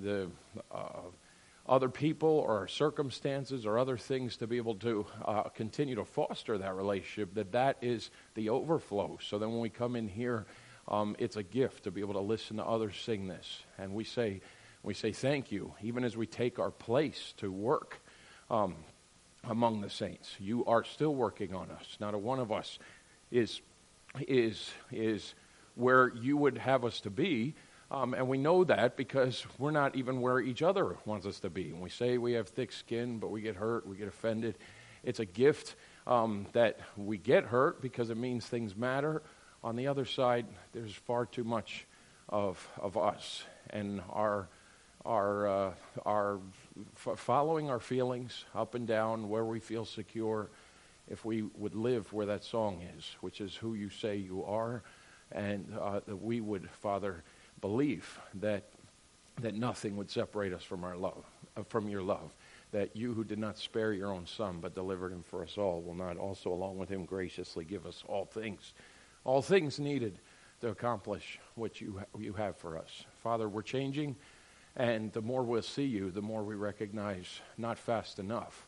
other people or our circumstances or other things to be able to continue to foster that relationship, that is the overflow. So then when we come in here, it's a gift to be able to listen to others sing this. And we say thank you, even as we take our place to work among the saints. You are still working on us. Not a one of us is where you would have us to be. And we know that because we're not even where each other wants us to be. When we say we have thick skin, but we get hurt, we get offended, it's a gift that we get hurt because it means things matter. On the other side, there's far too much of us and our following our feelings up and down where we feel secure. If we would live where that song is, which is who you say you are, and that we would, Father, believe that nothing would separate us from our love, from your love, that you who did not spare your own Son but delivered him for us all will not also along with him graciously give us all things needed to accomplish what you have for us. Father, we're changing, and the more we'll see you, the more we recognize not fast enough,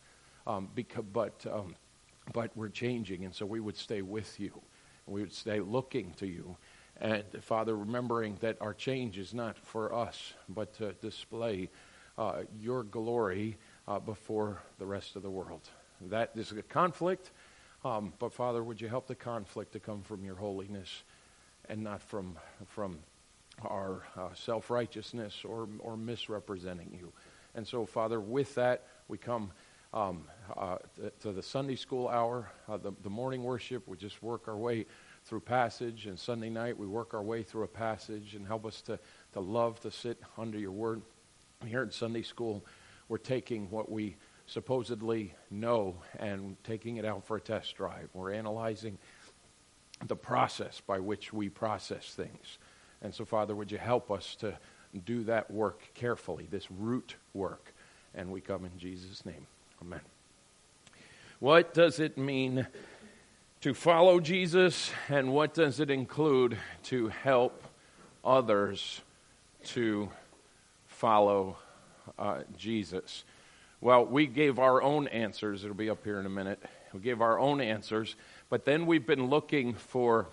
but we're changing, and so we would stay with you. We would stay looking to you. And, Father, remembering that our change is not for us, but to display your glory before the rest of the world. That is a conflict, but, Father, would you help the conflict to come from your holiness and not from our self-righteousness or misrepresenting you. And so, Father, with that, we come to the Sunday school hour, the morning worship. We just work our way through passage, and Sunday night we work our way through a passage, and help us to love to sit under your word. Here at Sunday school, we're taking what we supposedly know and taking it out for a test drive. We're analyzing the process by which we process things. And so, Father, would you help us to do that work carefully, this root work? And we come in Jesus' name. Amen. What does it mean to follow Jesus, and what does it include to help others to follow Jesus? Well, we gave our own answers. It'll be up here in a minute. We gave our own answers, but then we've been looking for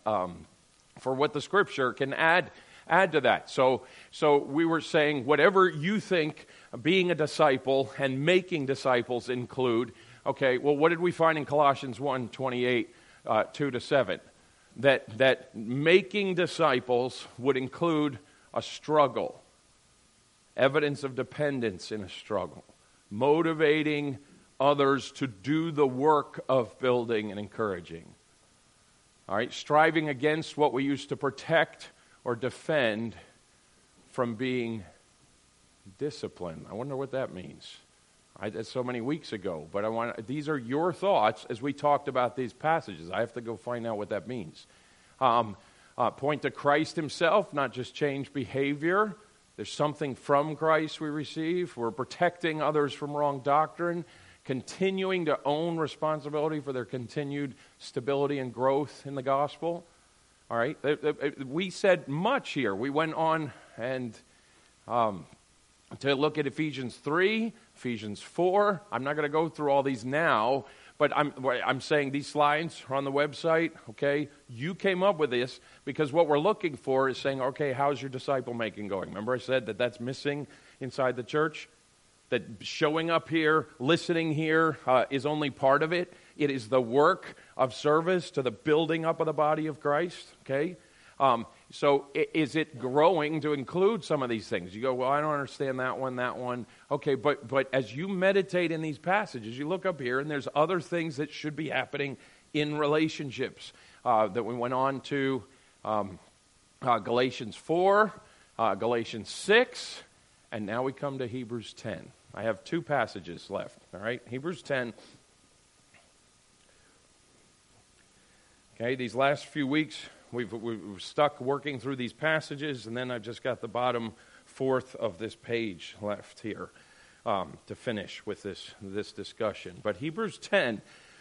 what the Scripture can add to that. So we were saying whatever you think being a disciple and making disciples include. Okay, well, what did we find in Colossians 1:28, 2-7? That making disciples would include a struggle, evidence of dependence in a struggle, motivating others to do the work of building and encouraging. All right, striving against what we used to protect or defend from being disciplined. I wonder what that means. That's so many weeks ago, but these are your thoughts as we talked about these passages. I have to go find out what that means. Point to Christ himself, not just change behavior. There's something from Christ we receive. We're protecting others from wrong doctrine, continuing to own responsibility for their continued stability and growth in the gospel. All right, we said much here. We went on and to look at Ephesians 3, Ephesians 4. I'm not going to go through all these now, but I'm saying these slides are on the website, okay? You came up with this because what we're looking for is saying, okay, how's your disciple making going? Remember I said that's missing inside the church? That showing up here, listening here is only part of it. It is the work of service to the building up of the body of Christ, okay? So is it growing to include some of these things? You go, well, I don't understand that one. Okay, but as you meditate in these passages, you look up here, and there's other things that should be happening in relationships that we went on to Galatians 4, Galatians 6, and now we come to Hebrews 10. I have two passages left, all right? Hebrews 10. Okay, these last few weeks, we've stuck working through these passages, and then I've just got the bottom fourth of this page left here to finish with this discussion. But Hebrews 10,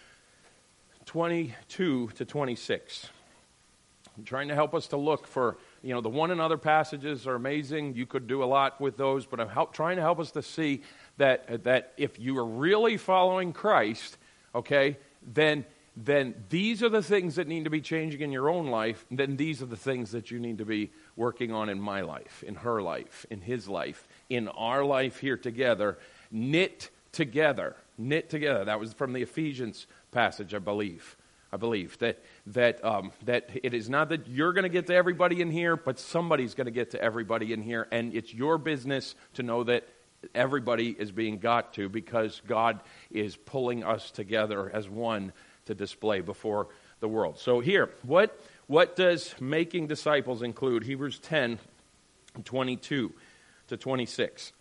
22 to 26. I'm trying to help us to look for the one and other passages are amazing. You could do a lot with those, but I'm trying to help us to see that if you are really following Christ, okay, then these are the things that need to be changing in your own life. Then these are the things that you need to be working on in my life, in her life, in his life, in our life here together, knit together. That was from the Ephesians passage, I believe that it is not that you're going to get to everybody in here, but somebody's going to get to everybody in here, and it's your business to know that everybody is being got to, because God is pulling us together as one to display before the world. So here, what does making disciples include? Hebrews 10, 22 to 26.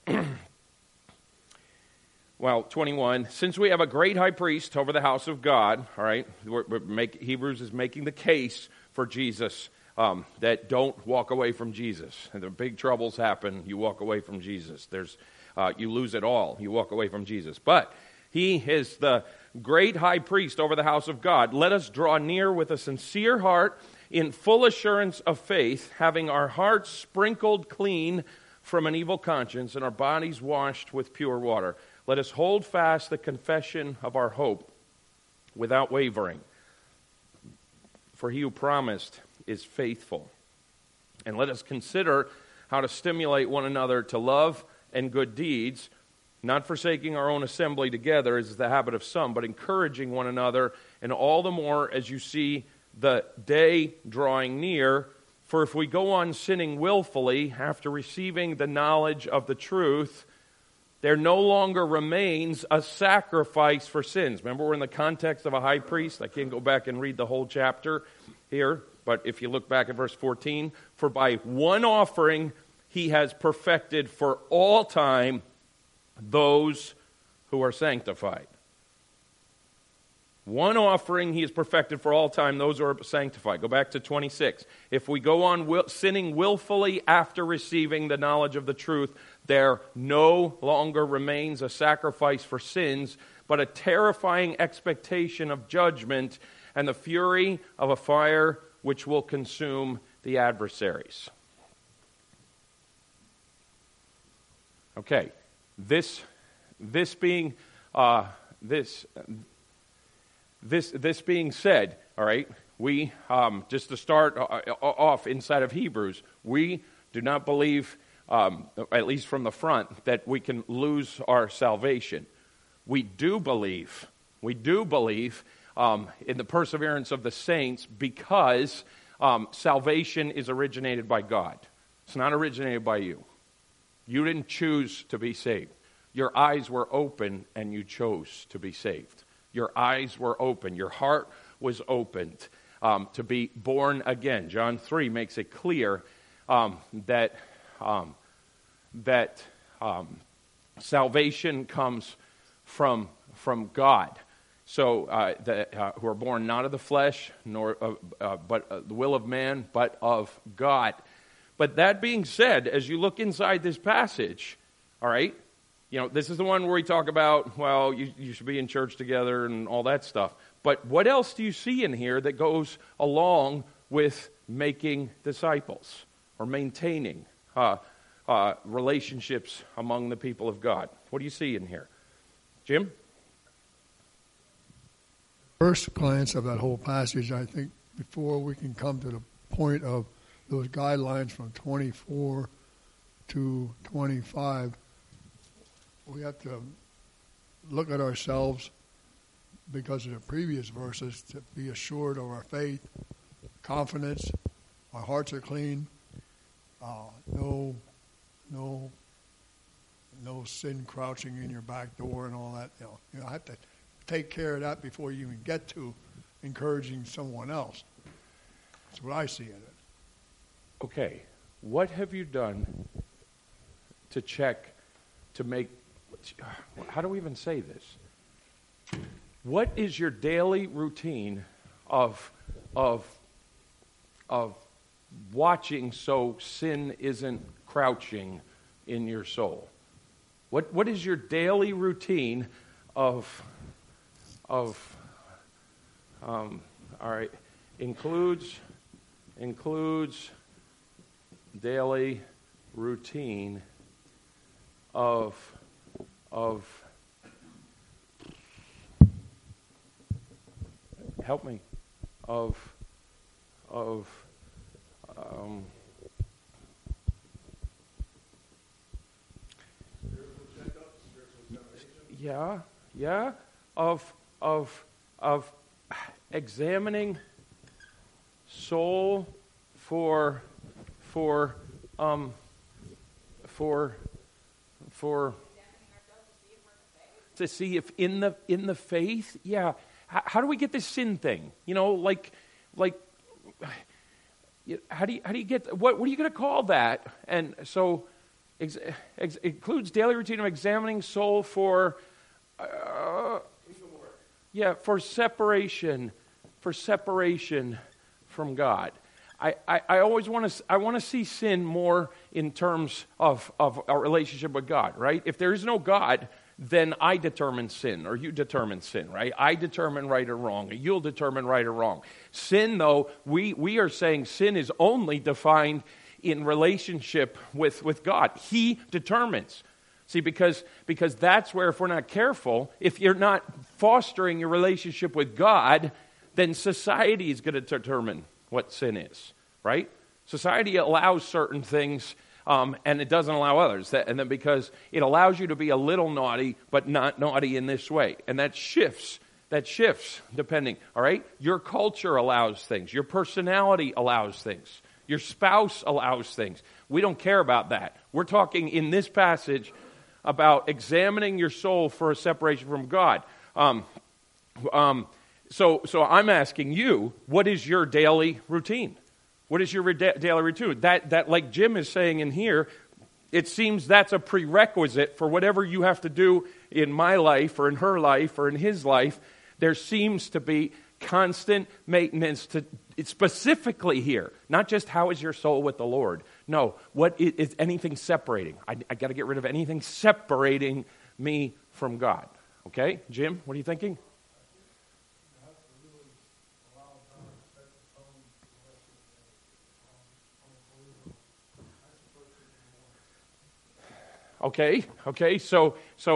Well, 21, since we have a great high priest over the house of God, all right, Hebrews is making the case for Jesus, that don't walk away from Jesus. And the big troubles happen, you walk away from Jesus. You lose it all, you walk away from Jesus. But he is the great high priest over the house of God. Let us draw near with a sincere heart, in full assurance of faith, having our hearts sprinkled clean from an evil conscience and our bodies washed with pure water. Let us hold fast the confession of our hope without wavering. For he who promised is faithful. And let us consider how to stimulate one another to love and good deeds, not forsaking our own assembly together, as is the habit of some, but encouraging one another, and all the more as you see the day drawing near. For if we go on sinning willfully after receiving the knowledge of the truth, there no longer remains a sacrifice for sins. Remember, we're in the context of a high priest. I can't go back and read the whole chapter here, but if you look back at verse 14, for by one offering he has perfected for all time those who are sanctified. One offering he has perfected for all time those who are sanctified. Go back to 26. If we go on sinning willfully after receiving the knowledge of the truth, there no longer remains a sacrifice for sins, but a terrifying expectation of judgment and the fury of a fire which will consume the adversaries. Okay, this being said, all right, we just to start off inside of Hebrews, we do not believe, at least from the front, that we can lose our salvation. We do believe in the perseverance of the saints, because salvation is originated by God. It's not originated by you. You didn't choose to be saved. Your eyes were open and you chose to be saved. Your eyes were open. Your heart was opened to be born again. John 3 makes it clear that salvation comes from God. So who are born not of the flesh, nor but the will of man, but of God. But that being said, as you look inside this passage, all right, this is the one where we talk about, well, you should be in church together and all that stuff. But what else do you see in here that goes along with making disciples or maintaining relationships among the people of God? What do you see in here? Jim? First glance of that whole passage, I think, before we can come to the point of those guidelines from 24 to 25, we have to look at ourselves, because of the previous verses, to be assured of our faith, confidence, our hearts are clean, no sin crouching in your back door and all that. You have to take care of that before you even get to encouraging someone else. That's what I see in it. Okay, what have you done to check, to make, how do we even say this? What is your daily routine of watching so sin isn't crouching in your soul? What is your daily routine of all right, includes daily routine of help me of of examining soul for to see if in the faith, yeah. How do we get this sin thing? You know, like, how do you get what are you going to call that? And so, includes daily routine of examining soul for, for separation from God. I always want to see sin more in terms of our relationship with God, right? If there is no God, then I determine sin, or you determine sin, right? I determine right or wrong, or you'll determine right or wrong. Sin, though, we are saying sin is only defined in relationship with God. He determines. See, because that's where, if we're not careful, if you're not fostering your relationship with God, then society is going to determine what sin is, right? Society allows certain things, and it doesn't allow others. And then because it allows you to be a little naughty, but not naughty in this way. And that shifts depending, all right? Your culture allows things. Your personality allows things. Your spouse allows things. We don't care about that. We're talking in this passage about examining your soul for a separation from God. So I'm asking you, what is your daily routine? What is your daily routine? That, like Jim is saying in here, it seems that's a prerequisite for whatever you have to do in my life or in her life or in his life. There seems to be constant maintenance to specifically here, not just how is your soul with the Lord. No, what is anything separating? I got to get rid of anything separating me from God. Okay, Jim, what are you thinking? Okay, so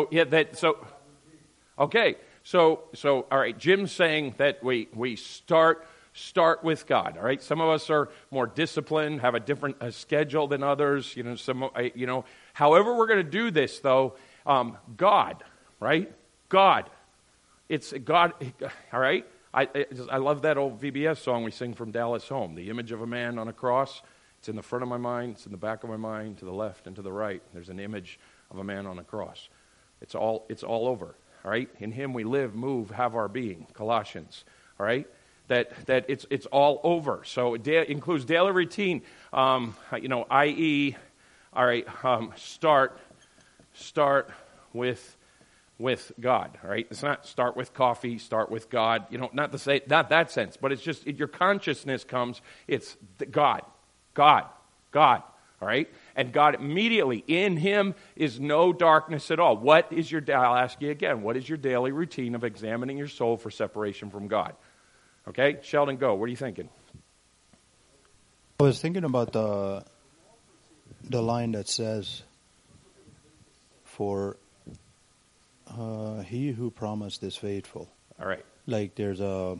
all right, Jim's saying that we start with God, all right? Some of us are more disciplined, have a different schedule than others, however we're going to do this though, God, right? God. It's God, all right? I love that old VBS song we sing from Dallas Home, the image of a man on a cross. It's in the front of my mind, it's in the back of my mind, to the left and to the right. There's an image of a man on a cross. It's all over, all right? In him we live, move, have our being, Colossians, all right? That it's all over. So it includes daily routine, i.e., all right, start with God, all right? It's not start with coffee, start with God, not that sense, but it's just your consciousness comes, it's God, all right? And God immediately, in him is no darkness at all. I'll ask you again, what is your daily routine of examining your soul for separation from God? Okay, Sheldon, go. What are you thinking? I was thinking about the line that says, for he who promised is faithful. All right. Like I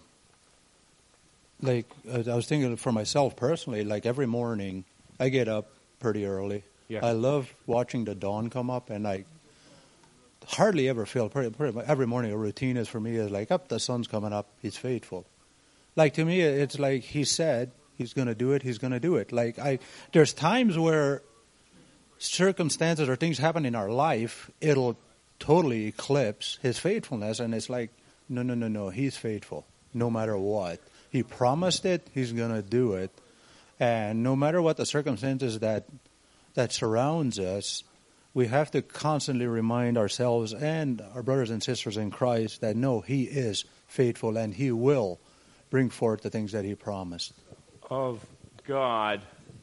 was thinking for myself personally, like every morning I get up pretty early. Yeah. I love watching the dawn come up, and I hardly ever feel, pretty much every morning a routine is for me is like, the sun's coming up, he's faithful. Like to me, it's like he said he's going to do it, he's going to do it. Like there's times where circumstances or things happen in our life, it'll totally eclipse his faithfulness, and it's like, no, he's faithful no matter what. He promised it, he's going to do it. And no matter what the circumstances that surrounds us, we have to constantly remind ourselves and our brothers and sisters in Christ that no, he is faithful and he will bring forth the things that he promised. Of God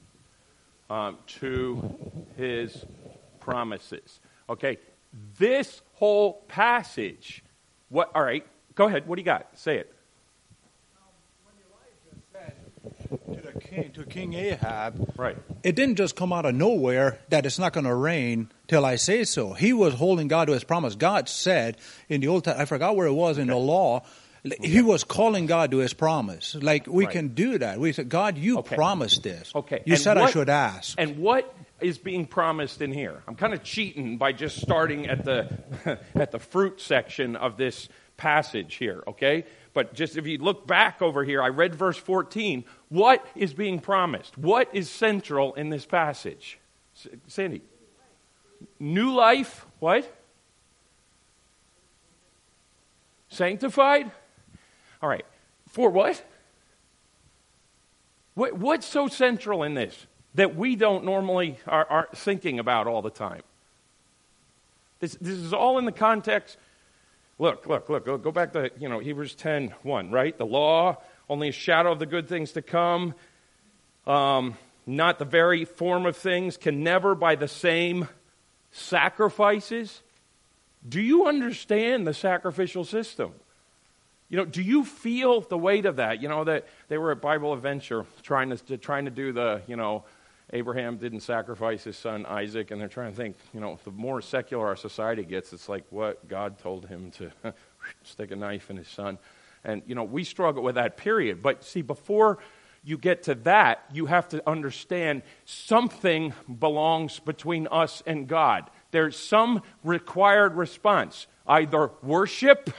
to his promises. Okay, this whole passage, all right, go ahead, what do you got? Say it. When Elijah said to the to King Ahab, Right. it didn't just come out of nowhere that it's not going to rain till I say so. He was holding God to his promise. God said in the Old Testament, I forgot where it was in the law, he was calling God to his promise. Like we Right. can do that. We said, God, you promised this. Okay. You And said I what- should ask. And what is being promised in here? I'm kind of cheating by just starting at the at the fruit section of this passage here, okay? But just if you look back over here, I read verse 14. What is being promised? What is central in this passage? Sandy. New life, what? Sanctified? All right. For what? What's so central in this that we don't normally are thinking about all the time? This is all in the context. Look. Go back to Hebrews 10:1, right? The law, only a shadow of the good things to come, not the very form of things, can never by the same sacrifices. Do you understand the sacrificial system? Do you feel the weight of that? That they were at Bible Adventure trying to do the, Abraham didn't sacrifice his son Isaac, and they're trying to think, the more secular our society gets, it's like what God told him to stick a knife in his son. And, we struggle with that period. But see, before you get to that, you have to understand something belongs between us and God. There's some required response, either worship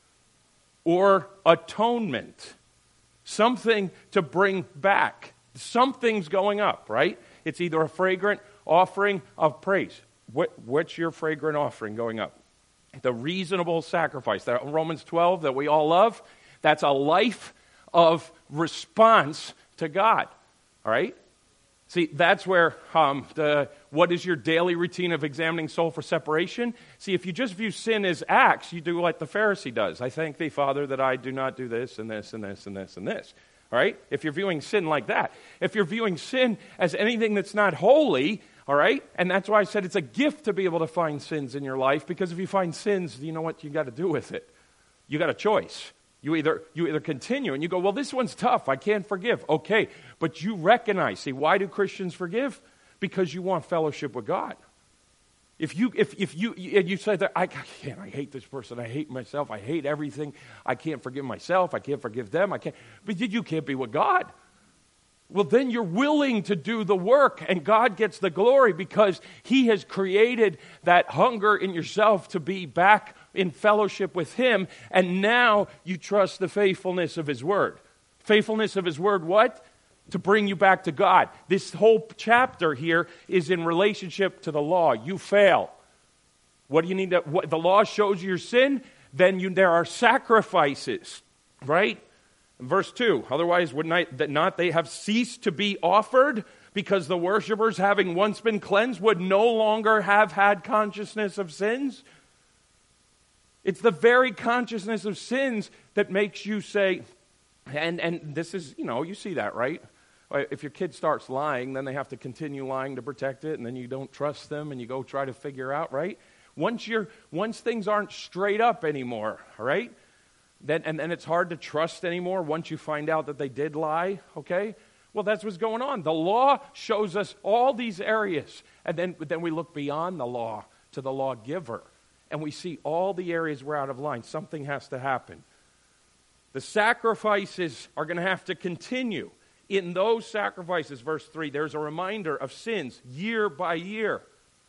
or atonement. Something to bring back. Something's going up, right? It's either a fragrant offering of praise. What's your fragrant offering going up? The reasonable sacrifice. That Romans 12 that we all love, that's a life of response to God. All right? See, that's where what is your daily routine of examining soul for separation? See, if you just view sin as acts, you do like the Pharisee does. I thank thee, Father, that I do not do this and this and this and this and this. All right? If you're viewing sin like that. If you're viewing sin as anything that's not holy, all right? And that's why I said it's a gift to be able to find sins in your life, because if you find sins, you know what you got to do with it? You got a choice. You either continue and you go, well, this one's tough. I can't forgive. Okay, but you recognize. See, why do Christians forgive? Because you want fellowship with God. If you say that I can't, I hate this person, I hate myself, I hate everything, I can't forgive myself, I can't forgive them, but you can't be with God. Well, then you're willing to do the work, and God gets the glory because He has created that hunger in yourself to be back in fellowship with Him, and now you trust the faithfulness of His Word. Faithfulness of His Word, what? To bring you back to God. This whole chapter here is in relationship to the law. You fail. What do you need? The law shows you your sin, then there are sacrifices, right? Verse 2, otherwise would not they have ceased to be offered, because the worshipers, having once been cleansed, would no longer have had consciousness of sins? It's the very consciousness of sins that makes you say, and this is, you see that, right? If your kid starts lying, then they have to continue lying to protect it, and then you don't trust them, and you go try to figure out, right? Once things aren't straight up anymore, all right? Then it's hard to trust anymore once you find out that they did lie, okay? Well, that's what's going on. The law shows us all these areas, and then we look beyond the law to the lawgiver, and we see all the areas we're out of line. Something has to happen. The sacrifices are going to have to continue. In those sacrifices, verse 3, there's a reminder of sins year by year.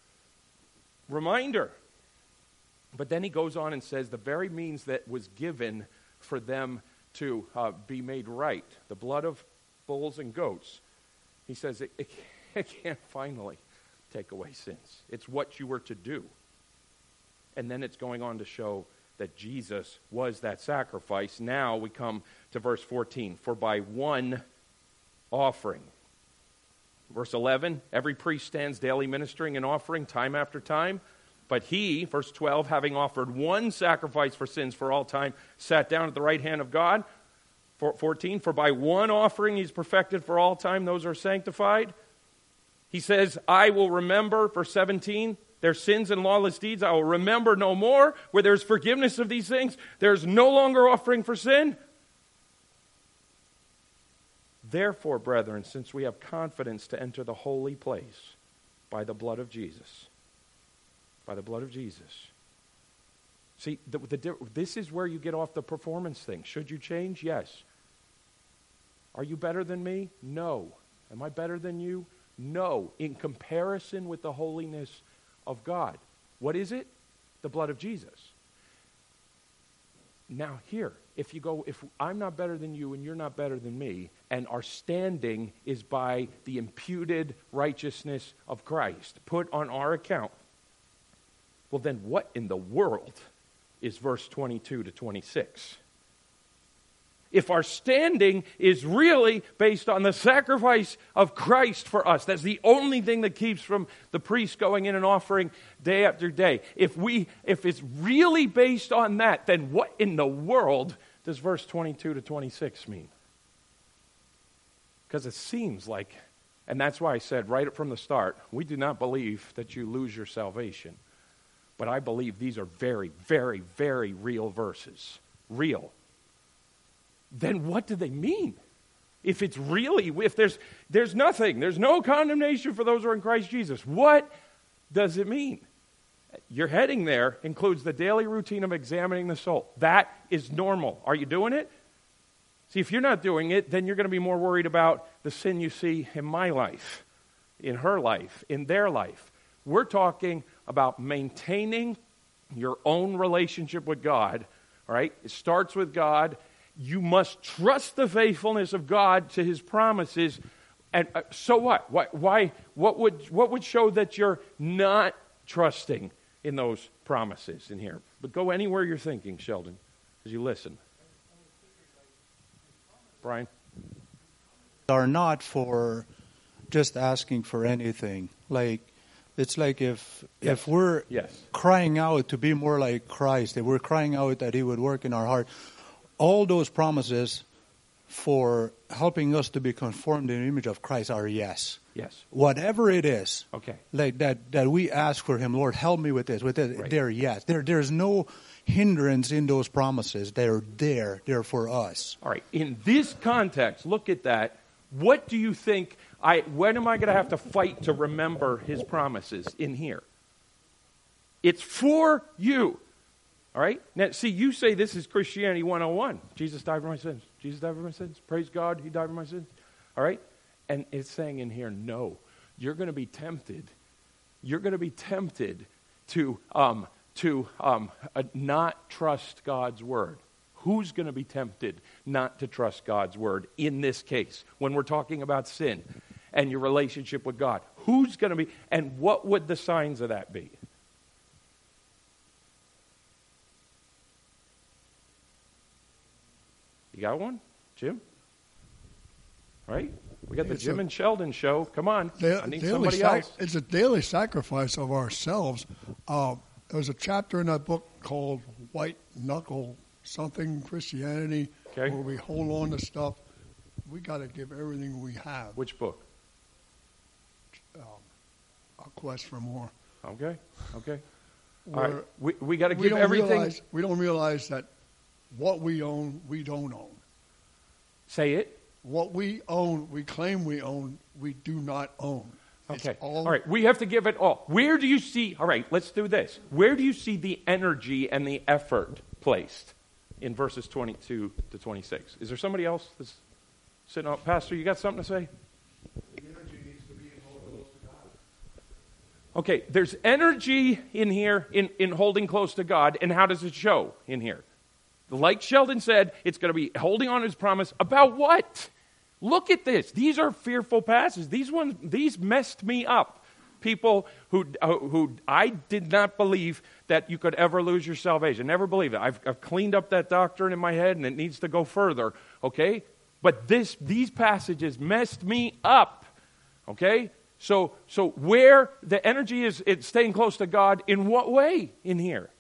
Reminder. But then he goes on and says the very means that was given for them to be made right, the blood of bulls and goats, he says it can't finally take away sins. It's what you were to do. And then it's going on to show that Jesus was that sacrifice. Now we come to verse 14. For by one offering. Verse 11, every priest stands daily ministering and offering time after time. But he, verse 12, having offered one sacrifice for sins for all time, sat down at the right hand of God. 14, for by one offering he's perfected for all time those are sanctified. He says, I will remember, verse 17, their sins and lawless deeds I will remember no more. Where there's forgiveness of these things, there's no longer offering for sin. Therefore, brethren, since we have confidence to enter the holy place by the blood of Jesus. By the blood of Jesus. See, this is where you get off the performance thing. Should you change? Yes. Are you better than me? No. Am I better than you? No. In comparison with the holiness of God. What is it? The blood of Jesus. Now here, if I'm not better than you and you're not better than me, and our standing is by the imputed righteousness of Christ put on our account, well then what in the world is verse 22 to 26? If our standing is really based on the sacrifice of Christ for us, that's the only thing that keeps from the priest going in and offering day after day. If it's really based on that, then what in the world does verse 22 to 26 mean? Because it seems like, and that's why I said right from the start, we do not believe that you lose your salvation. But I believe these are very, very, very real verses. Real. Then what do they mean? If there's nothing, there's no condemnation for those who are in Christ Jesus, what does it mean? Your heading there includes the daily routine of examining the soul. That is normal. Are you doing it? See, if you're not doing it, then you're going to be more worried about the sin you see in my life, in her life, in their life. We're talking about maintaining your own relationship with God, all right? It starts with God. You must trust the faithfulness of God to His promises. And so what? Why? What would show that you're not trusting in those promises in here? But go anywhere you're thinking, Sheldon, as you listen. Brian? Are not for just asking for anything. It's like if we're crying out to be more like Christ, if we're crying out that He would work in our heart, all those promises for helping us to be conformed in the image of Christ are yes. Yes. Whatever it is, okay, like that we ask for Him, Lord, help me with this, right. They're yes. There's no hindrance in those promises. They're there. They're for us. All right. In this context, look at that. What do you think? When am I going to have to fight to remember His promises in here? It's for you. All right? Now, see, you say this is Christianity 101. Jesus died for my sins. Jesus died for my sins. Praise God, He died for my sins. All right? And it's saying in here, no. You're going to be tempted. You're going to be tempted to not trust God's word. Who's going to be tempted not to trust God's word in this case when we're talking about sin and your relationship with God? Who's going to be, and what would the signs of that be? You got one? Jim? Right? We got the Jim and Sheldon show. Come on. I need somebody else. It's a daily sacrifice of ourselves. There's a chapter in that book called White Knuckle Something Christianity, where we hold on to stuff. We got to give everything we have. Which book? A Quest for More. Okay. All right. We got to give everything. We don't realize that what we own, we don't own. Say it. What we own, we claim we own, we do not own. Okay. All right. We have to give it all. Where do you see, all right, let's do this. Where do you see the energy and the effort placed in verses 22 to 26? Is there somebody else that's sitting up? Pastor, you got something to say? The energy needs to be in holding close to God. Okay. There's energy in here in holding close to God, and how does it show in here? Like Sheldon said, it's going to be holding on to His promise about what? Look at this. These are fearful passages. These messed me up. People who I did not believe that you could ever lose your salvation. Never believed it. I've cleaned up that doctrine in my head, and it needs to go further. Okay, but these passages messed me up. Okay, so where the energy is, it's staying close to God. In what way in here?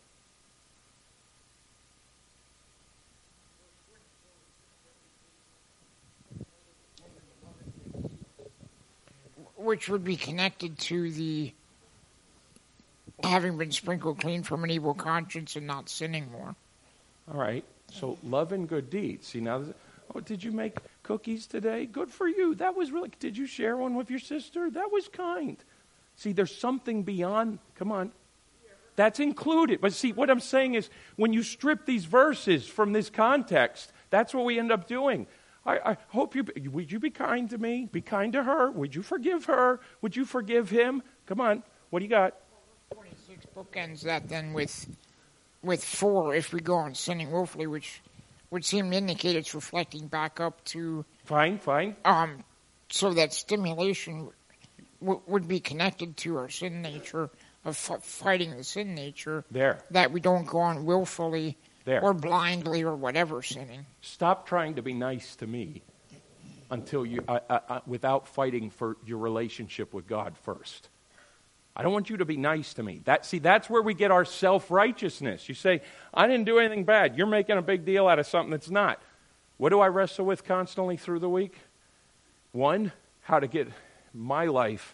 Which would be connected to the having been sprinkled clean from an evil conscience and not sinning more. All right. So love and good deeds. See now, did you make? cookies today? Good for you. That was really, did you share one with your sister? That was kind. See, there's something beyond, come on. That's included. But see, what I'm saying is, when you strip these verses from this context, that's what we end up doing. I hope would you be kind to me? Be kind to her? Would you forgive her? Would you forgive him? Come on. What do you got? 26 bookends that then with 4, if we go on sinning willfully, which would seem to indicate it's reflecting back up to... Fine. So that stimulation would be connected to our sin nature, of fighting the sin nature. There. That we don't go on willfully there. Or blindly or whatever sinning. Stop trying to be nice to me until you, without fighting for your relationship with God first. I don't want you to be nice to me. That's where we get our self-righteousness. You say, I didn't do anything bad. You're making a big deal out of something that's not. What do I wrestle with constantly through the week? 1, how to get my life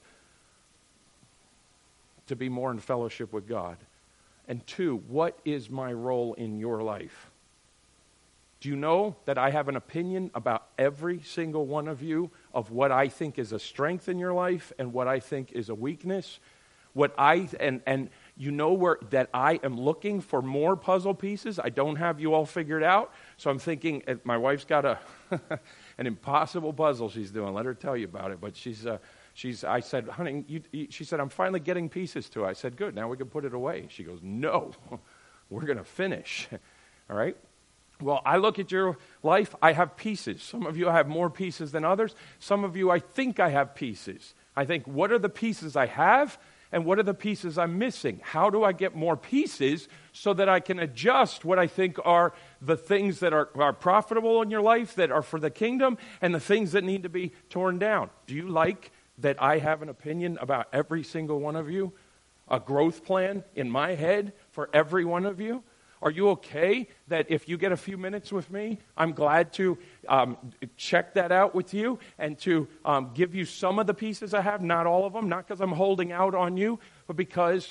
to be more in fellowship with God. And 2, what is my role in your life? Do you know that I have an opinion about every single one of you of what I think is a strength in your life and what I think is a weakness? And you know where that I am looking for more puzzle pieces. I don't have you all figured out. So I'm thinking, my wife's got an impossible puzzle she's doing. Let her tell you about it. But I said, honey, she said, I'm finally getting pieces to it. I said, good, now we can put it away. She goes, no, we're going to finish. All right? Well, I look at your life, I have pieces. Some of you have more pieces than others. Some of you, I think I have pieces. I think, what are the pieces I have? And what are the pieces I'm missing? How do I get more pieces so that I can adjust what I think are the things that are profitable in your life, that are for the kingdom, and the things that need to be torn down? Do you like that I have an opinion about every single one of you? A growth plan in my head for every one of you? Are you okay that if you get a few minutes with me, I'm glad to check that out with you and to give you some of the pieces I have, not all of them, not because I'm holding out on you, but because,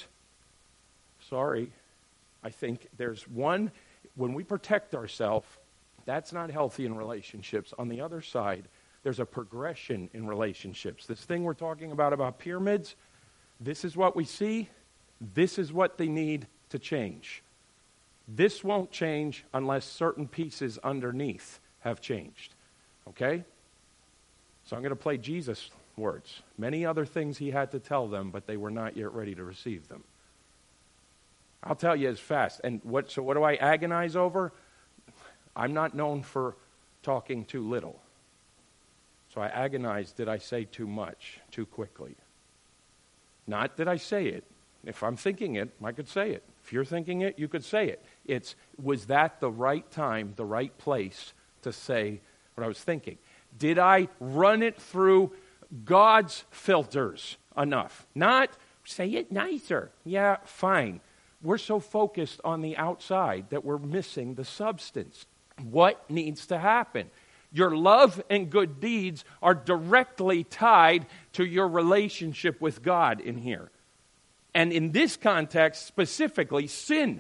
I think there's one, when we protect ourselves, that's not healthy in relationships. On the other side, there's a progression in relationships. This thing we're talking about pyramids, this is what we see, this is what they need to change. This won't change unless certain pieces underneath have changed. Okay? So I'm going to play Jesus' words. Many other things he had to tell them, but they were not yet ready to receive them. I'll tell you as fast. And what do I agonize over? I'm not known for talking too little. So I agonize, did I say too much, too quickly? Not did I say it. If I'm thinking it, I could say it. If you're thinking it, you could say it. Was that the right time, the right place to say what I was thinking? Did I run it through God's filters enough? Not say it nicer. Yeah, fine. We're so focused on the outside that we're missing the substance. What needs to happen? Your love and good deeds are directly tied to your relationship with God in here. And in this context, specifically, sin.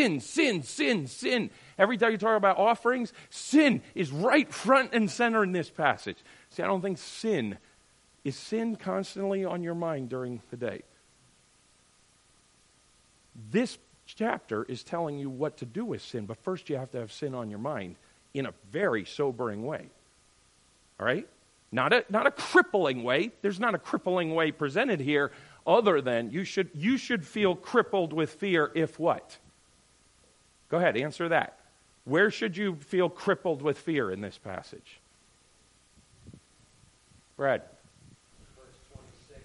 Every time you talk about offerings, sin is right front and center in this passage. See, I don't think is sin constantly on your mind during the day? This chapter is telling you what to do with sin, but first you have to have sin on your mind in a very sobering way. All right? Not a crippling way. There's not a crippling way presented here. Other than you should feel crippled with fear if what? Go ahead, answer that. Where should you feel crippled with fear in this passage? Brad. Verse 26.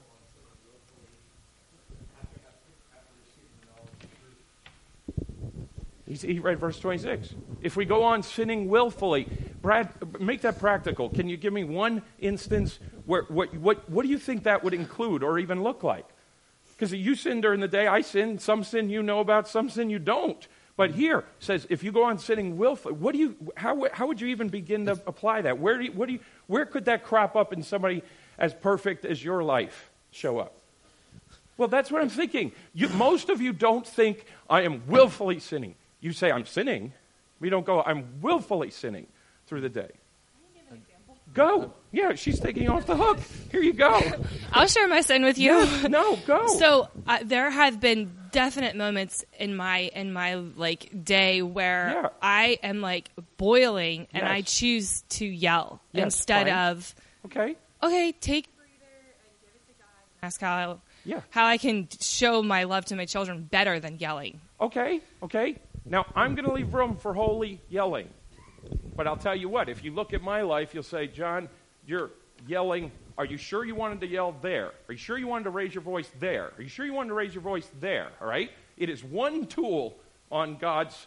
He read verse 26. If we go on sinning willfully, Brad, make that practical. Can you give me one instance where what do you think that would include or even look like? Because you sin during the day, I sin. Some sin you know about, some sin you don't. But here it says, if you go on sinning willfully, how would you even begin to apply that? Where could that crop up in somebody as perfect as your life show up? Well, that's what I'm thinking. Most of you don't think I am willfully sinning. You say I'm sinning. We don't go, I'm willfully sinning through the day. I think Go. Yeah, she's taking you off the hook. Here you go. I'll share my sin with you. Yeah, no, go. So there have been definite moments in my like day where I am like boiling and I choose to yell instead of okay, take a breather and give it to God. Ask how I can show my love to my children better than yelling. Okay. Now I'm going to leave room for holy yelling. But I'll tell you what, if you look at my life, you'll say, John, you're yelling. Are you sure you wanted to yell there? Are you sure you wanted to raise your voice there? Are you sure you wanted to raise your voice there? All right? It is one tool on God's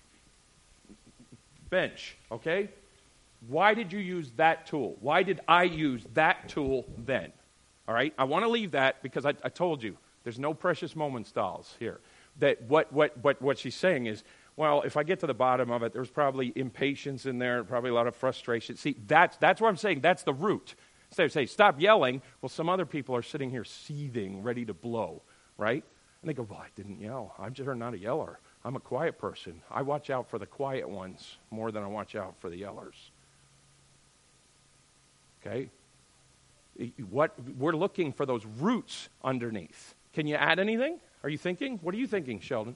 bench, okay? Why did you use that tool? Why did I use that tool then? All right? I want to leave that because I told you, there's no precious moments dolls here. That what she's saying is, well, if I get to the bottom of it, there's probably impatience in there, probably a lot of frustration. See, that's what I'm saying. That's the root. Instead of saying, stop yelling, well, some other people are sitting here seething, ready to blow, right? And they go, well, I didn't yell. I'm just not a yeller. I'm a quiet person. I watch out for the quiet ones more than I watch out for the yellers. Okay? We're looking for those roots underneath. Can you add anything? Are you thinking? What are you thinking, Sheldon?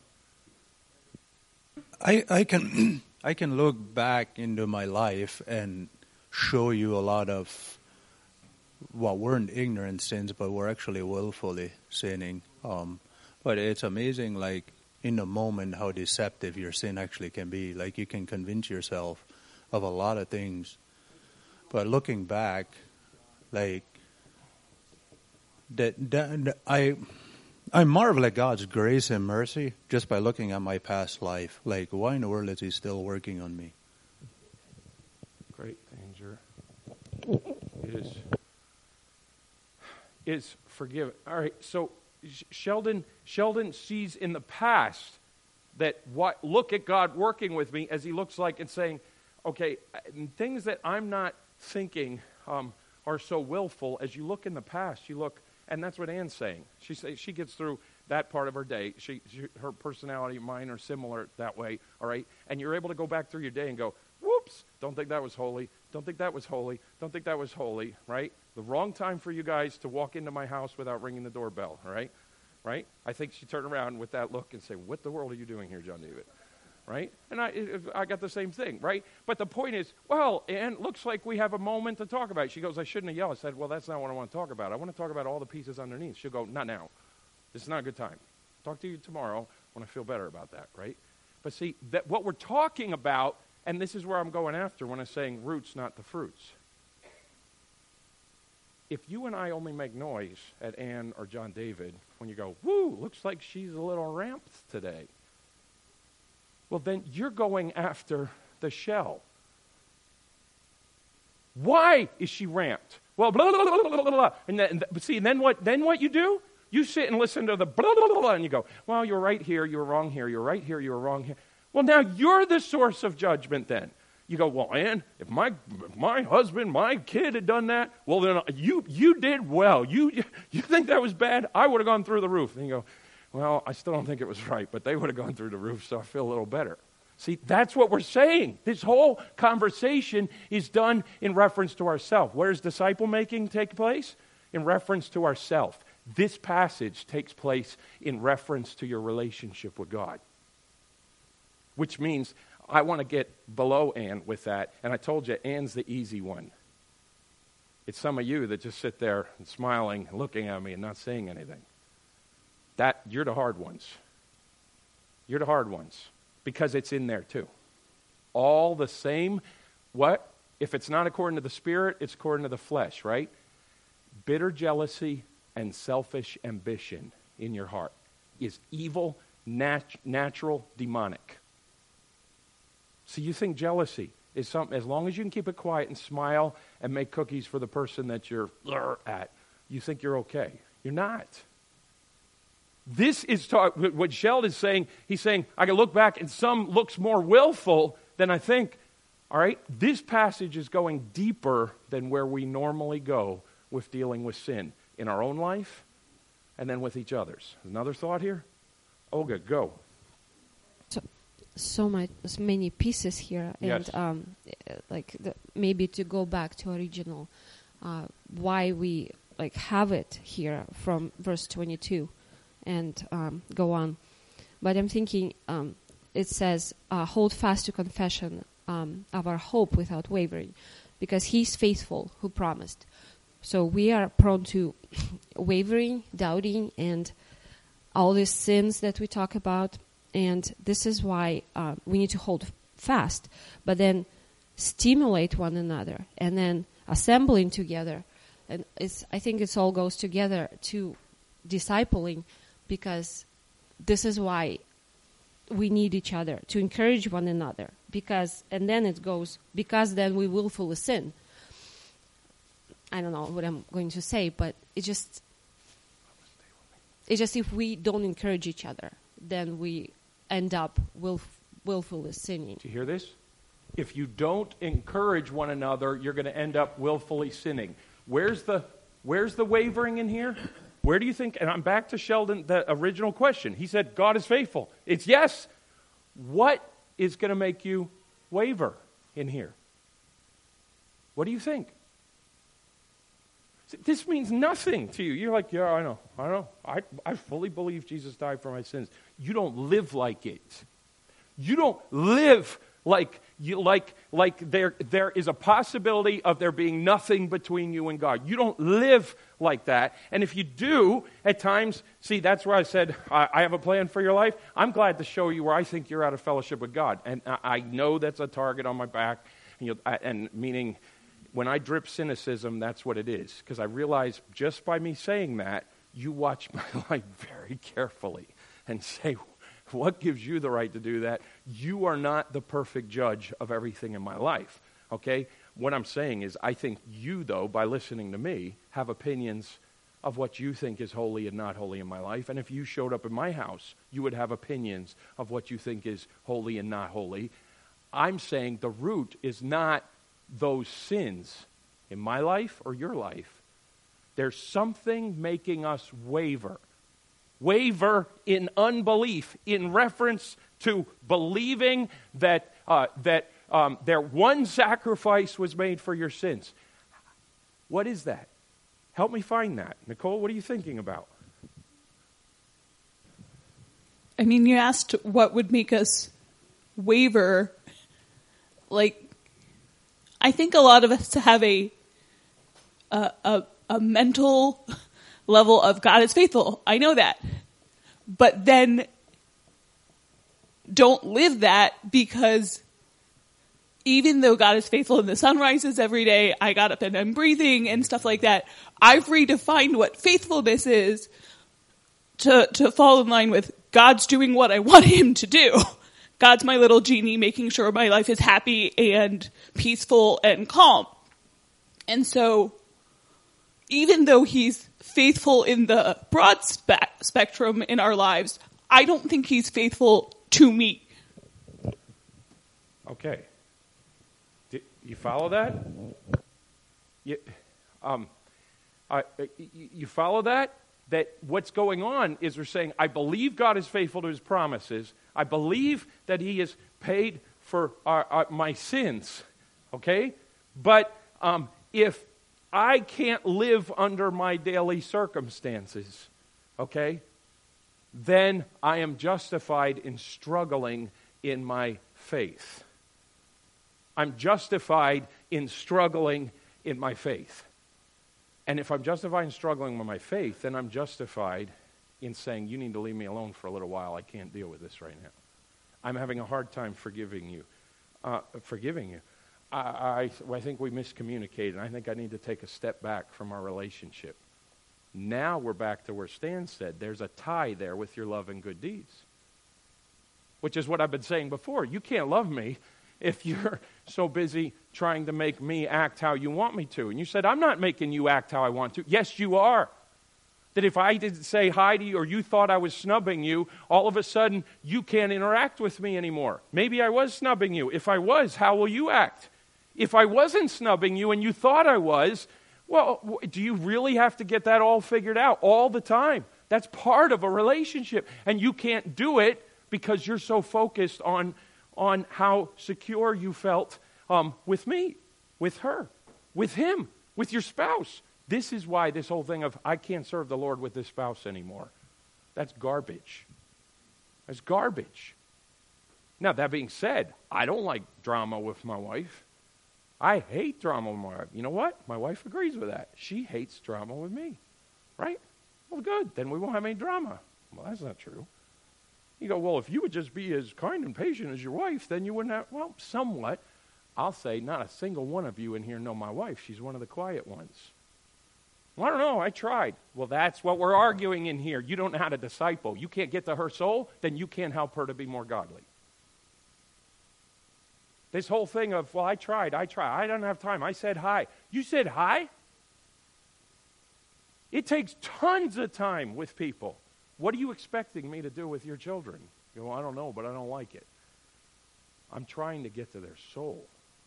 I can look back into my life and show you a lot of weren't ignorant sins, but we're actually willfully sinning. But it's amazing, like in the moment, how deceptive your sin actually can be. Like you can convince yourself of a lot of things, but looking back, like I marvel at God's grace and mercy just by looking at my past life. Like, why in the world is He still working on me? Great danger. Is forgiven. All right, so Sheldon sees in the past that look at God working with me as He looks like and saying, okay, things that I'm not thinking are so willful. As you look in the past, you look. And that's what Ann's saying. She gets through that part of her day. Her personality and mine are similar that way, all right? And you're able to go back through your day and go, whoops, don't think that was holy. Don't think that was holy. Don't think that was holy, right? The wrong time for you guys to walk into my house without ringing the doorbell, all right? Right? I think she turned around with that look and say, what the world are you doing here, John David? Right? And I got the same thing, right? But the point is, well, Ann, looks like we have a moment to talk about it. She goes, I shouldn't have yelled. I said, well, that's not what I want to talk about. I want to talk about all the pieces underneath. She'll go, not now. This is not a good time. Talk to you tomorrow when I feel better about that, right? But see, that what we're talking about, and this is where I'm going after when I'm saying roots, not the fruits. If you and I only make noise at Ann or John David when you go, woo, looks like she's a little ramped today. Well, then you're going after the shell. Why is she ramped? Well, blah, blah, blah, blah, blah, blah. And then what you do? You sit and listen to the blah, blah, blah, blah, and you go, well, you're right here, you're wrong here, you're right here, you're wrong here. Well, now you're the source of judgment then. You go, well, Ann, if my husband, my kid had done that, well, then you did well. You think that was bad? I would have gone through the roof. And you go, well, I still don't think it was right, but they would have gone through the roof, so I feel a little better. See, that's what we're saying. This whole conversation is done in reference to ourselves. Where does disciple-making take place? In reference to ourselves. This passage takes place in reference to your relationship with God. Which means I want to get below Ann with that, and I told you, Ann's the easy one. It's some of you that just sit there and smiling and looking at me and not saying anything. You're the hard ones. You're the hard ones. Because it's in there too. All the same, what? If it's not according to the Spirit, it's according to the flesh, right? Bitter jealousy and selfish ambition in your heart is evil, natural, demonic. So you think jealousy is something, as long as you can keep it quiet and smile and make cookies for the person that you're at, you think you're okay. You're not. This is what Sheldon is saying. He's saying, I can look back and some looks more willful than I think. All right? This passage is going deeper than where we normally go with dealing with sin in our own life and then with each other's. Another thought here? Olga, go. so many pieces here, and Yes. maybe to go back to original, why we have it here from verse 22 and go on. But I'm thinking it says, hold fast to confession of our hope without wavering, because he's faithful who promised. So we are prone to wavering, doubting, and all these sins that we talk about. And this is why we need to hold fast, but then stimulate one another, and then assembling together. And I think it all goes together to discipling, because this is why we need each other, to encourage one another. And then it goes, because then we willfully sin. I don't know what I'm going to say, but it's just if we don't encourage each other, then we end up willfully sinning. Do you hear this? If you don't encourage one another, you're going to end up willfully sinning. Where's the wavering in here? Where do you think? And I'm back to Sheldon, the original question. He said, God is faithful. It's yes. What is going to make you waver in here? What do you think? This means nothing to you. You're like, yeah, I know. I fully believe Jesus died for my sins. You don't live like it. You don't live like there is a possibility of there being nothing between you and God. You don't live like that. And if you do, at times, see, that's where I said, I have a plan for your life. I'm glad to show you where I think you're out of fellowship with God. And I know that's a target on my back, and meaning when I drip cynicism, that's what it is. Because I realize just by me saying that, you watch my life very carefully and say, what gives you the right to do that? You are not the perfect judge of everything in my life, okay? What I'm saying is I think you, though, by listening to me, have opinions of what you think is holy and not holy in my life. And if you showed up in my house, you would have opinions of what you think is holy and not holy. I'm saying the root is not those sins in my life or your life. There's something making us waver in unbelief, in reference to believing that their one sacrifice was made for your sins. What is that? Help me find that. Nicole, what are you thinking about? I mean, you asked what would make us waver. I think a lot of us have a mental level of God is faithful. I know that. But then don't live that, because even though God is faithful and the sun rises every day, I got up and I'm breathing and stuff like that, I've redefined what faithfulness is to fall in line with God's doing what I want him to do. God's my little genie making sure my life is happy and peaceful and calm. And so even though he's faithful in the broad spectrum in our lives, I don't think he's faithful to me. Okay. You follow that? You follow that? That what's going on is we're saying, I believe God is faithful to his promises. I believe that he has paid for my sins. Okay? But if I can't live under my daily circumstances, okay, then I am justified in struggling in my faith. I'm justified in struggling in my faith. And if I'm justified in struggling with my faith, then I'm justified in saying, you need to leave me alone for a little while. I can't deal with this right now. I'm having a hard time forgiving you. I think we miscommunicated. I think I need to take a step back from our relationship. Now we're back to where Stan said, there's a tie there with your love and good deeds. Which is what I've been saying before. You can't love me if you're so busy trying to make me act how you want me to. And you said, I'm not making you act how I want to. Yes, you are. That if I didn't say hi to you or you thought I was snubbing you, all of a sudden you can't interact with me anymore. Maybe I was snubbing you. If I was, how will you act? If I wasn't snubbing you and you thought I was, well, do you really have to get that all figured out all the time? That's part of a relationship. And you can't do it because you're so focused on on how secure you felt with me, with her, with him, with your spouse. This is why this whole thing of, I can't serve the Lord with this spouse anymore. That's garbage. That's garbage. Now, that being said, I don't like drama with my wife. I hate drama with my wife. You know what? My wife agrees with that. She hates drama with me. Right? Well, good. Then we won't have any drama. Well, that's not true. You go, well, if you would just be as kind and patient as your wife, then you wouldn't have, well, somewhat. I'll say not a single one of you in here know my wife. She's one of the quiet ones. Well, I don't know. I tried. Well, that's what we're arguing in here. You don't know how to disciple. You can't get to her soul, then you can't help her to be more godly. This whole thing of, well, I tried. I don't have time. I said hi. You said hi? It takes tons of time with people. What are you expecting me to do with your children? You go, I don't know, but I don't like it. I'm trying to get to their soul.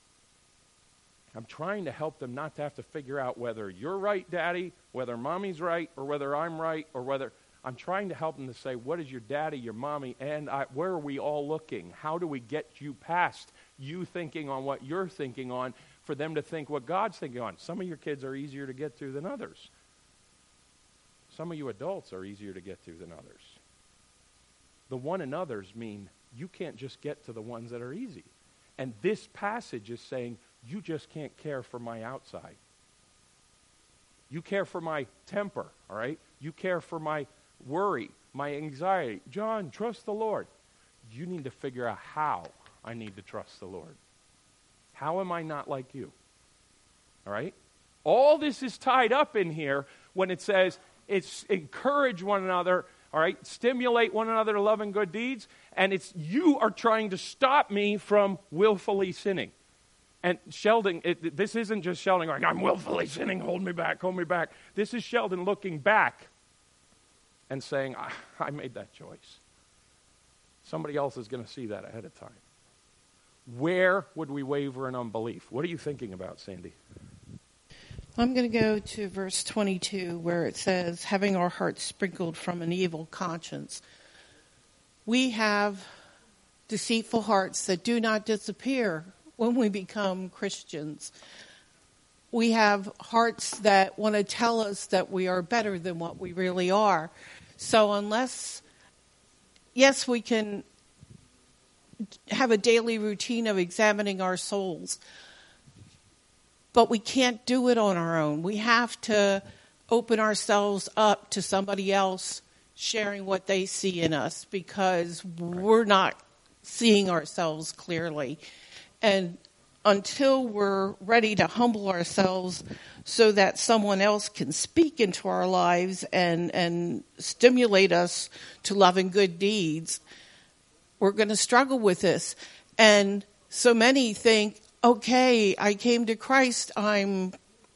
I'm trying to help them not to have to figure out whether you're right, Daddy, whether Mommy's right, or whether I'm right, or whether... I'm trying to help them to say, what is your daddy, your mommy, and where are we all looking? How do we get you past you thinking on what you're thinking on for them to think what God's thinking on? Some of your kids are easier to get to than others. Some of you adults are easier to get to than others. The one and others mean you can't just get to the ones that are easy. And this passage is saying, you just can't care for my outside. You care for my temper, all right? You care for my worry, my anxiety. John, trust the Lord. You need to figure out how I need to trust the Lord. How am I not like you? All right? All this is tied up in here when it says it's encourage one another, all right? Stimulate one another to love and good deeds. And it's you are trying to stop me from willfully sinning. And Sheldon, this isn't just Sheldon going, I'm willfully sinning, hold me back, hold me back. This is Sheldon looking back and saying, I made that choice. Somebody else is going to see that ahead of time. Where would we waver in unbelief? What are you thinking about, Sandy? I'm going to go to verse 22 where it says, having our hearts sprinkled from an evil conscience. We have deceitful hearts that do not disappear when we become Christians. We have hearts that want to tell us that we are better than what we really are. So unless, yes, we can have a daily routine of examining our souls, but we can't do it on our own. We have to open ourselves up to somebody else sharing what they see in us because we're not seeing ourselves clearly. And until we're ready to humble ourselves so that someone else can speak into our lives and stimulate us to love and good deeds, we're going to struggle with this. And so many think, okay, I came to Christ, my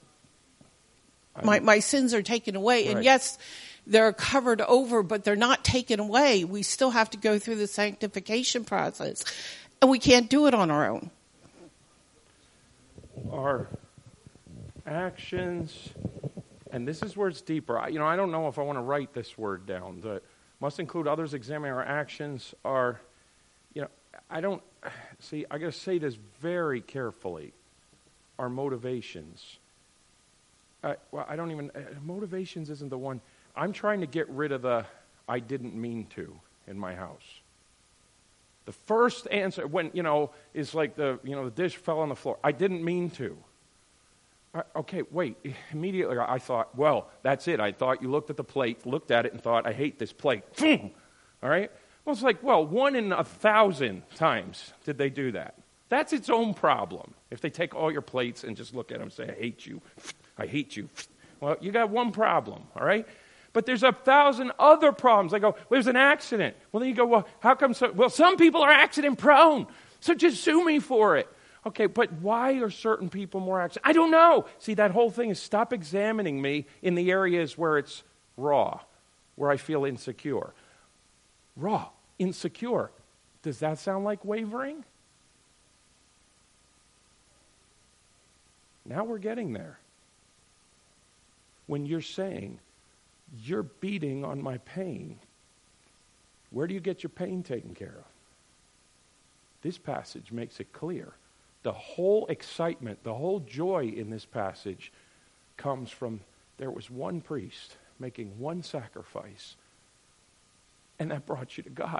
sins are taken away. Right. And yes, they're covered over, but they're not taken away. We still have to go through the sanctification process. And we can't do it on our own. Our actions, and this is where it's deeper. I don't know if I want to write this word down. The must include others examining our actions are, I got to say this very carefully. Our motivations. Motivations isn't the one. I'm trying to get rid of the I didn't mean to in my house. The first answer, when, is like the dish fell on the floor. I didn't mean to. Okay, wait. Immediately I thought, well, that's it. I thought you looked at the plate, looked at it, and thought, I hate this plate. All right? Well, it's like, 1 in 1,000 times did they do that. That's its own problem. If they take all your plates and just look at them and say, I hate you. I hate you. Well, you got one problem, all right? But there's 1,000 other problems. I go, well, there's an accident. Well, then you go, well, how come so? Well, some people are accident prone, so just sue me for it. Okay, but why are certain people more accident? I don't know. See, that whole thing is stop examining me in the areas where it's raw, where I feel insecure. Raw, insecure. Does that sound like wavering? Now we're getting there. When you're saying, you're beating on my pain, where do you get your pain taken care of? This passage makes it clear. The whole excitement, the whole joy in this passage comes from there was one priest making one sacrifice, and that brought you to God.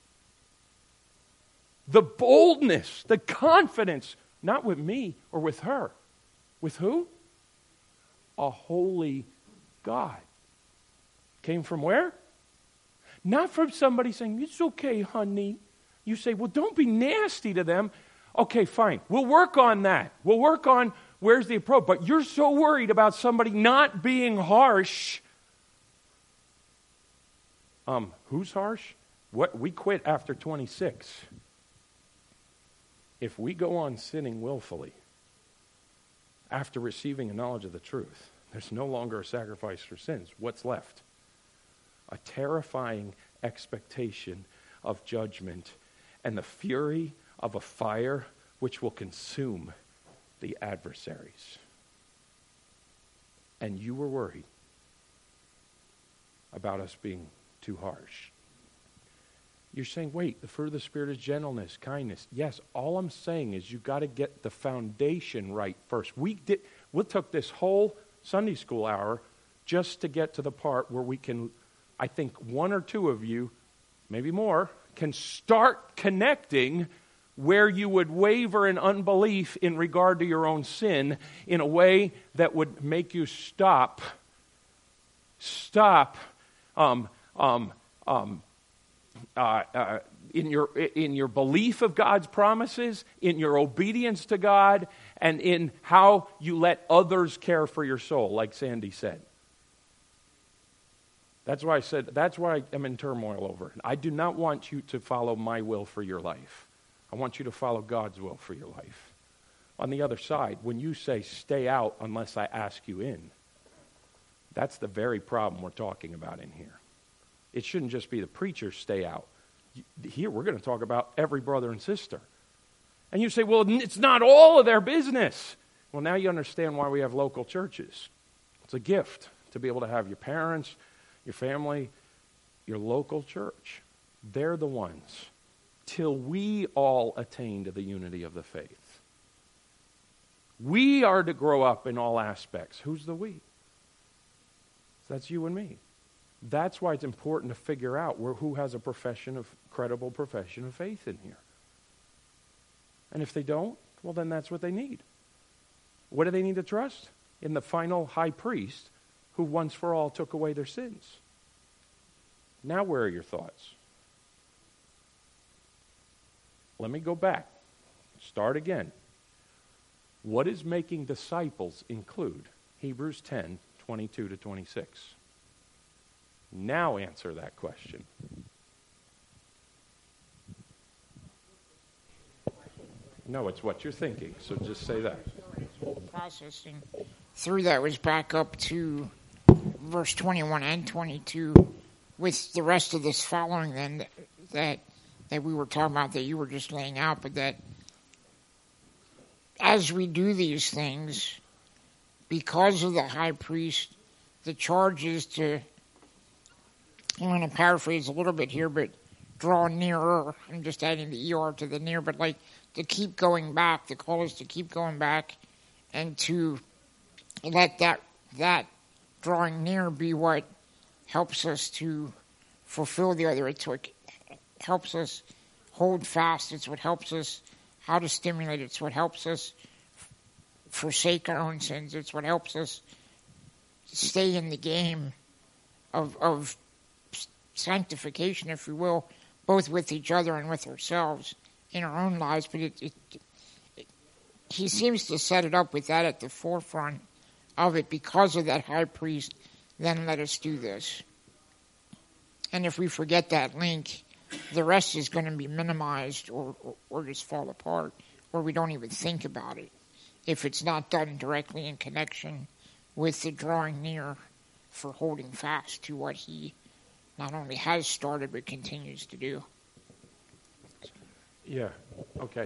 The boldness, the confidence, not with me or with her. With who? A holy God. Came from where? Not from somebody saying, it's okay, honey. You say, well, don't be nasty to them. Okay, fine. We'll work on that. We'll work on where's the approach. But you're so worried about somebody not being harsh. Who's harsh? What? We quit after 26. If we go on sinning willfully after receiving a knowledge of the truth, there's no longer a sacrifice for sins. What's left? A terrifying expectation of judgment and the fury of a fire which will consume the adversaries. And you were worried about us being too harsh. You're saying, wait, the fruit of the Spirit is gentleness, kindness. Yes, all I'm saying is you've got to get the foundation right first. We took this whole Sunday school hour just to get to the part where we can, I think one or two of you, maybe more, can start connecting where you would waver in unbelief in regard to your own sin in a way that would make you stop in your belief of God's promises, in your obedience to God, and in how you let others care for your soul, like Sandy said. That's why I'm in turmoil over it. I do not want you to follow my will for your life. I want you to follow God's will for your life. On the other side, when you say, stay out unless I ask you in, that's the very problem we're talking about in here. It shouldn't just be the preacher stay out. Here we're going to talk about every brother and sister. And you say, well, it's not all of their business. Well, now you understand why we have local churches. It's a gift to be able to have your parents, your family, your local church. They're the ones. Till we all attain to the unity of the faith. We are to grow up in all aspects. Who's the we? That's you and me. That's why it's important to figure out who has a credible profession of faith in here. And if they don't, well, then that's what they need. What do they need to trust? In the final high priest who once for all took away their sins. Now where are your thoughts? Let me go back. Start again. What does making disciples include? Hebrews 10, 22 to 26. Now answer that question. No, it's what you're thinking, so just say that. Processing through that was back up to verse 21 and 22 with the rest of this following then that we were talking about, that you were just laying out, but that as we do these things, because of the high priest, the charge is to, I'm going to paraphrase a little bit here, but draw nearer. I'm just adding the ER to the near, but like to keep going back. The call is to keep going back and to let that drawing near be what helps us to fulfill the other. It's what helps us hold fast. It's what helps us how to stimulate. It's what helps us forsake our own sins. It's what helps us stay in the game of sanctification, if we will, both with each other and with ourselves in our own lives. But he seems to set it up with that at the forefront of it. Because of that high priest, then let us do this. And if we forget that link, the rest is going to be minimized or just fall apart, or we don't even think about it if it's not done directly in connection with the drawing near for holding fast to what he not only has started but continues to do. Yeah, okay.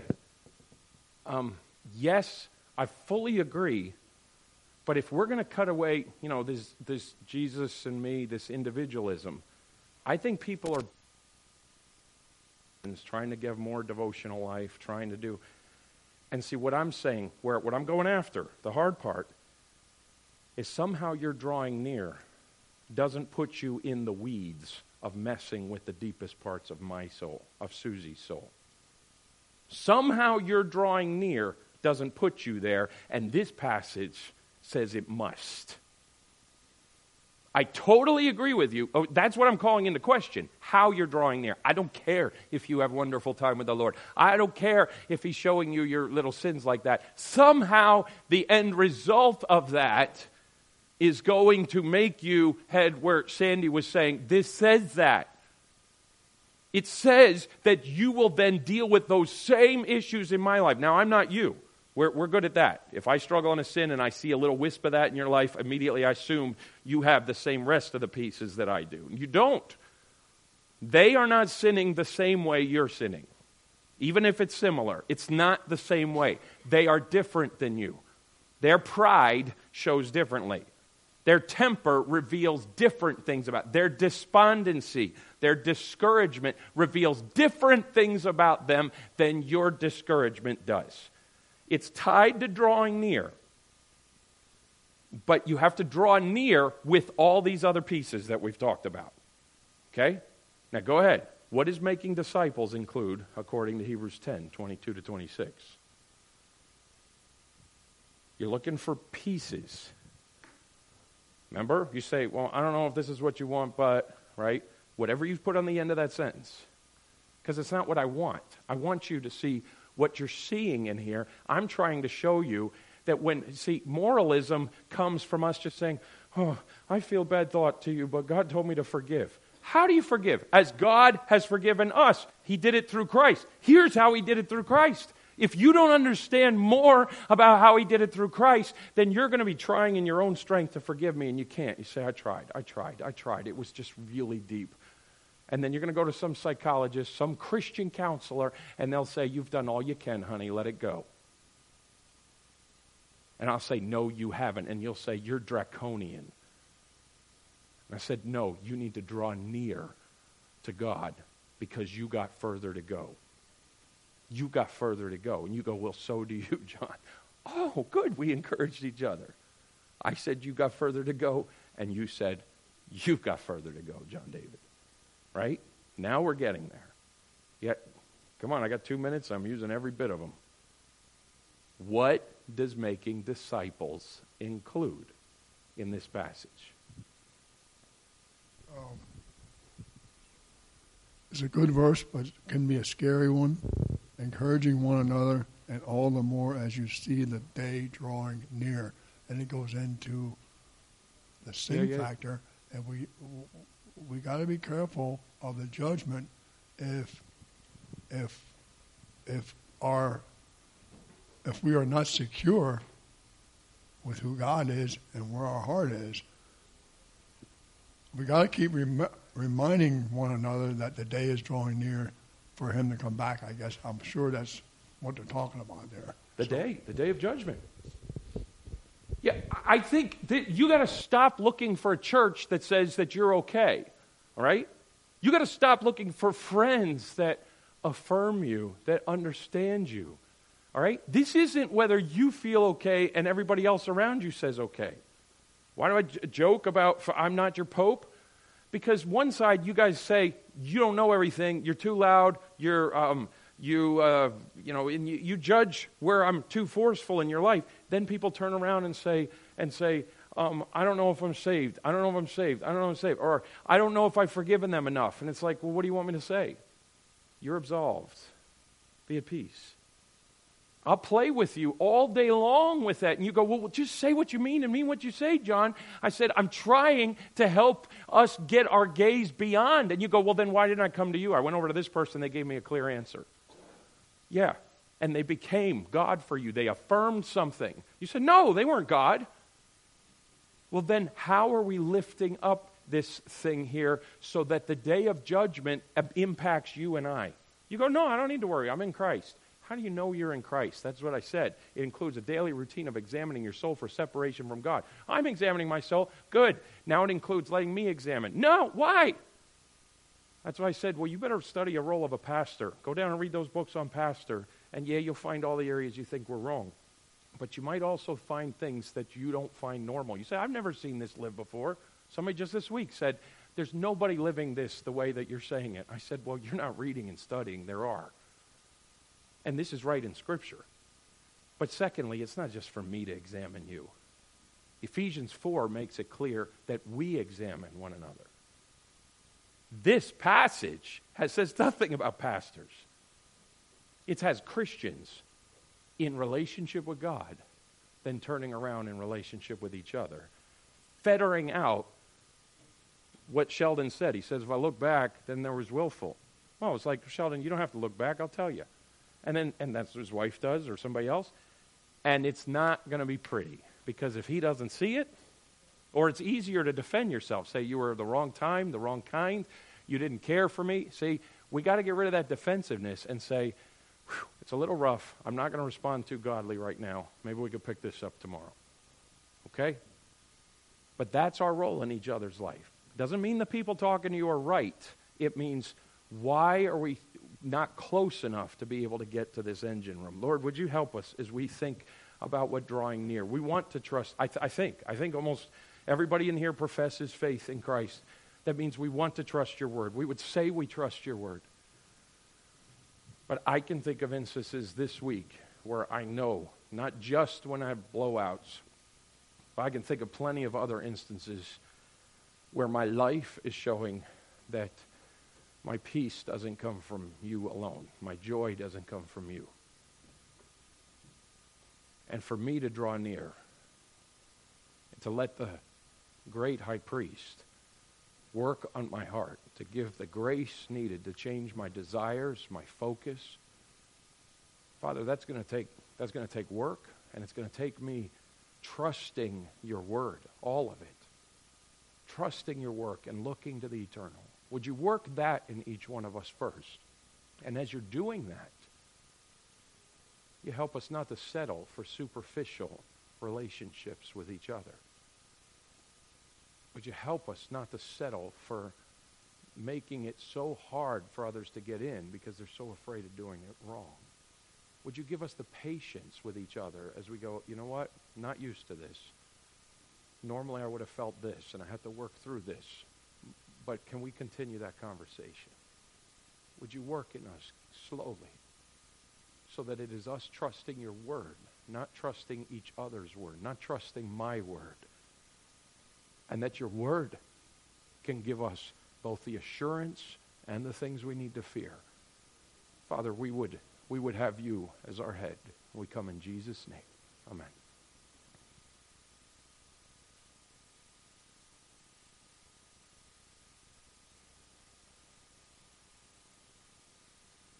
Yes, I fully agree, but if we're going to cut away, this Jesus and me, this individualism, I think people are trying to give more devotional life, trying to do. And see what I'm saying, what I'm going after, the hard part, is somehow you're drawing near doesn't put you in the weeds of messing with the deepest parts of my soul, of Susie's soul. Somehow you're drawing near doesn't put you there, and this passage says it must. I totally agree with you. Oh, that's what I'm calling into question, how you're drawing near. I don't care if you have wonderful time with the Lord. I don't care if he's showing you your little sins like that. Somehow the end result of that is going to make you head where Sandy was saying, this says that. It says that you will then deal with those same issues in my life. Now, I'm not you. We're good at that. If I struggle in a sin and I see a little wisp of that in your life, immediately I assume you have the same rest of the pieces that I do. You don't. They are not sinning the same way you're sinning. Even if it's similar, it's not the same way. They are different than you. Their pride shows differently. Their temper reveals different things about. Their despondency, their discouragement reveals different things about them than your discouragement does. It's tied to drawing near. But you have to draw near with all these other pieces that we've talked about. Okay? Now go ahead. What does making disciples include according to Hebrews 10, 22 to 26? You're looking for pieces. Remember? You say, well, I don't know if this is what you want, but, right? Whatever you've put on the end of that sentence. Because it's not what I want. I want you to see what you're seeing in here. I'm trying to show you that moralism comes from us just saying, oh, I feel bad thought to you, but God told me to forgive. How do you forgive? As God has forgiven us. He did it through Christ. Here's how he did it through Christ. If you don't understand more about how he did it through Christ, then you're going to be trying in your own strength to forgive me, and you can't. You say, I tried. It was just really deep. And then you're going to go to some psychologist, some Christian counselor, and they'll say, you've done all you can, honey, let it go. And I'll say, no, you haven't. And you'll say, you're draconian. And I said, no, you need to draw near to God because you got further to go. You got further to go. And you go, well, so do you, John. Oh, good, we encouraged each other. I said, you got further to go, and you said, you've got further to go, John David. Right? Now we're getting there. Yet, come on, I got 2 minutes. I'm using every bit of them. What does making disciples include in this passage? It's a good verse, but it can be a scary one. Encouraging one another, and all the more as you see the day drawing near. And it goes into the sin factor, and we got to be careful of the judgment if we are not secure with who God is and where our heart is. We got to keep reminding one another that the day is drawing near for him to come back. I guess I'm sure that's what they're talking about there. The day of judgment. Yeah, I think that you got to stop looking for a church that says that you're okay. All right? You got to stop looking for friends that affirm you, that understand you. All right? This isn't whether you feel okay and everybody else around you says okay. Why do I joke about I'm not your pope? Because one side you guys say you don't know everything, you're too loud, you judge where I'm too forceful in your life. Then people turn around and say, I don't know if I'm saved. I don't know if I'm saved. I don't know if I'm saved. Or I don't know if I've forgiven them enough. And it's like, well, what do you want me to say? You're absolved. Be at peace. I'll play with you all day long with that. And you go, well, just say what you mean and mean what you say, John. I said, I'm trying to help us get our gaze beyond. And you go, well, then why didn't I come to you? I went over to this person. They gave me a clear answer. Yeah. And they became God for you. They affirmed something. You said, no, they weren't God. Well, then how are we lifting up this thing here so that the day of judgment impacts you and I? You go, no, I don't need to worry. I'm in Christ. How do you know you're in Christ? That's what I said. It includes a daily routine of examining your soul for separation from God. I'm examining my soul. Good. Now it includes letting me examine. No, why? That's why I said, well, you better study a role of a pastor. Go down and read those books on pastor, and yeah, you'll find all the areas you think were wrong. But you might also find things that you don't find normal. You say, I've never seen this lived before. Somebody just this week said, there's nobody living this the way that you're saying it. I said, well, you're not reading and studying. There are. And this is right in Scripture. But secondly, it's not just for me to examine you. Ephesians 4 makes it clear that we examine one another. This passage says nothing about pastors. It has Christians in relationship with God, then turning around in relationship with each other, fettering out what Sheldon said. He says, if I look back, then there was willful. Well, it's like, Sheldon, you don't have to look back, I'll tell you. And that's what his wife does or somebody else. And it's not going to be pretty, because if he doesn't see it, or it's easier to defend yourself. Say you were the wrong time, the wrong kind, you didn't care for me. See, we got to get rid of that defensiveness and say, it's a little rough. I'm not going to respond too godly right now. Maybe we could pick this up tomorrow. Okay? But that's our role in each other's life. Doesn't mean the people talking to you are right. It means, why are we not close enough to be able to get to this engine room? Lord, would you help us as we think about what drawing near? We want to trust. I think almost everybody in here professes faith in Christ. That means we want to trust your word. We would say we trust your word. But I can think of instances this week where I know, not just when I have blowouts, but I can think of plenty of other instances where my life is showing that my peace doesn't come from you alone. My joy doesn't come from you. And for me to draw near, to let the great high priest work on my heart, to give the grace needed to change my desires, my focus. Father, that's going to take work, and it's going to take me trusting your word, all of it. Trusting your work and looking to the eternal. Would you work that in each one of us first? And as you're doing that, you help us not to settle for superficial relationships with each other. Would you help us not to settle for making it so hard for others to get in because they're so afraid of doing it wrong? Would you give us the patience with each other as we go, you know what, I'm not used to this. Normally I would have felt this and I had to work through this. But can we continue that conversation? Would you work in us slowly so that it is us trusting your word, not trusting each other's word, not trusting my word, and that your word can give us both the assurance and the things we need to fear. Father, we would have you as our head. We come in Jesus' name. Amen.